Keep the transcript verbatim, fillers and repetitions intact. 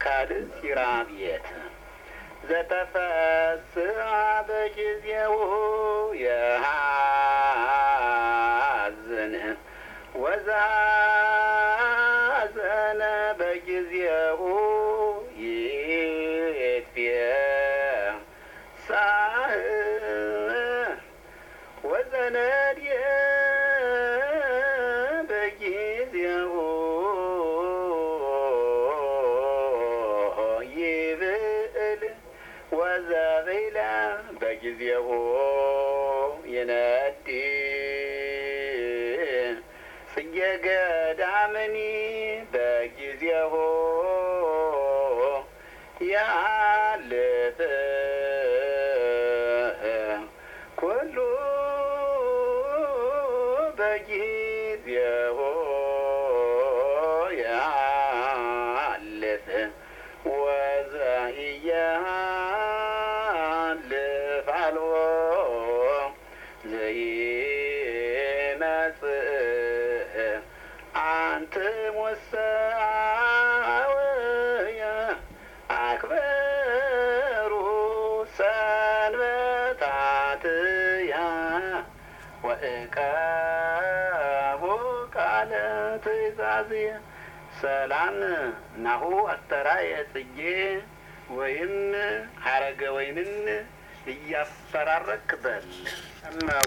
ካልእ ሲራብየት ዘተፈስሐ በጊዜው የሐዘን ወዘሐዘነ በጊዜው ይትፌሳህ ወዘነድየ በጊዜው ይብዕል ወዘብዕለ በጊዜው ይነዲ ጽጌ ገዳምኒ በጊዜው ያልፍ ኩሉ በጊዜው ያልፍ ወዘኢያልፍ አልቦ ዘይመጽእ አንትሙሰ አኀወየ አክብሩ ሰንበታትየ ወእቀቡ ቃለ ትእዛዝየ። ሰላም ናሁ አስተርአየ ጽጌ ወይም ሐረገ ወይንን እያፈራረቅ በል